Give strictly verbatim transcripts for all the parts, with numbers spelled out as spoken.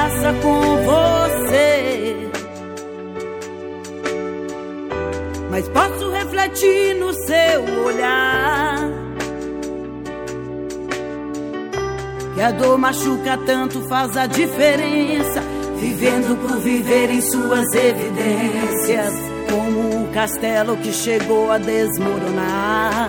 passa com você, mas posso refletir no seu olhar, que a dor machuca tanto, faz a diferença, vivendo por viver em suas evidências, como um castelo que chegou a desmoronar,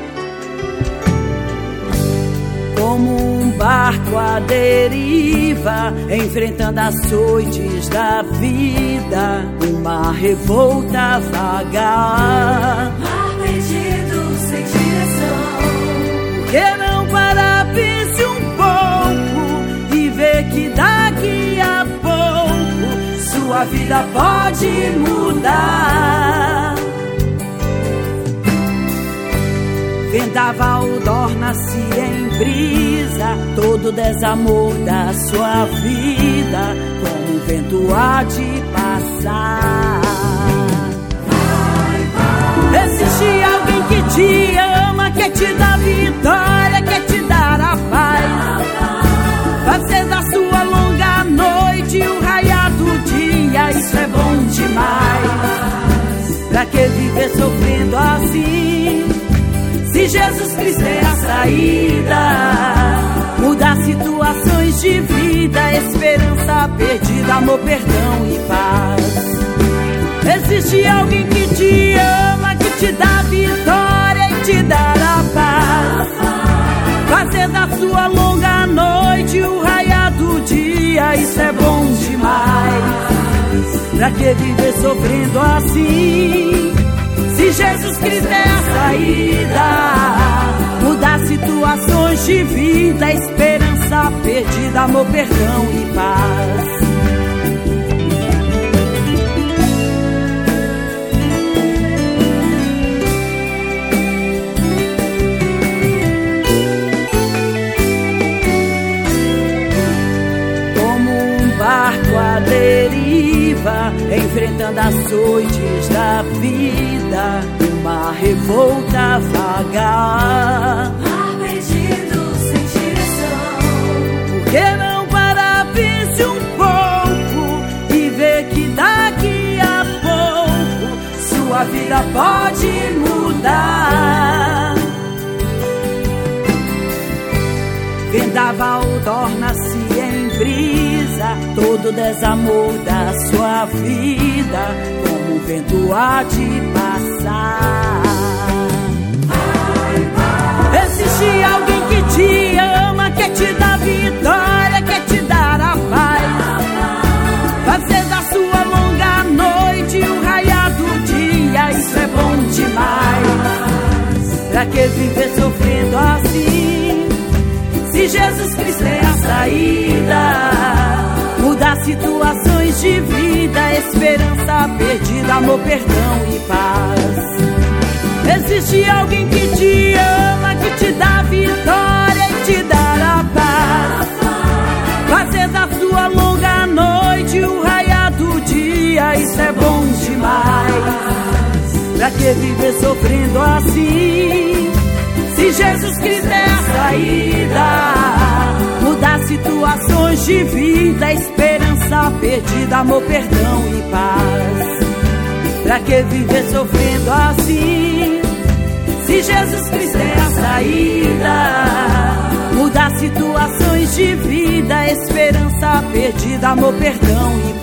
como um barco à deriva, enfrentando açoites da vida, uma revolta vagar, mar perdido sem direção. Por que não parar, pense um pouco e ver que daqui a pouco sua vida pode mudar. Vendaval torna-se em brisa, todo desamor da sua vida, como um vento há de passar. Existe alguém que te ama, quer te dar vitória, quer te dar a paz, fazer da sua longa noite o raiar do dia. Isso é bom demais. Pra que viver sofrendo assim, se Jesus Cristo é a saída? Mudar situações de vida, esperança perdida, amor, perdão e paz. Existe alguém que te ama, que te dá vitória e te dá a paz, fazer da sua longa noite o raiar do dia. Isso é bom demais. Pra que viver sofrendo assim, se Jesus Cristo é a saída? Mudar situações de vida, esperança perdida, amor, perdão e paz. Como um barco à deriva, enfrentando açoites da vida, uma revolta vagar, mar perdido sem direção. Por que não parar, pense um pouco e ver que daqui a pouco sua vida pode mudar. Vendaval torna-se em brisa, todo desamor da sua vida, como o vento há de passar. Existe alguém que te ama, quer te dar vitória, quer te dar a paz, fazer da sua longa noite o raiar do dia. Isso é bom demais. Pra que viver sofrendo assim, se Jesus Cristo é a saída? Mudar situações de vida, esperança perdida, amor, perdão e paz. Existe alguém que te ama, que te dá vitória e te dá a paz, fazer da sua longa noite o raiar do dia. Isso é bom demais. Pra que viver sofrendo assim, se Jesus Cristo é a saída? Mudar situações de vida, esperança perdida, amor, perdão e paz. Pra que viver sofrendo assim, se Jesus Cristo é a saída? Mudar situações de vida, esperança perdida, amor, perdão e paz.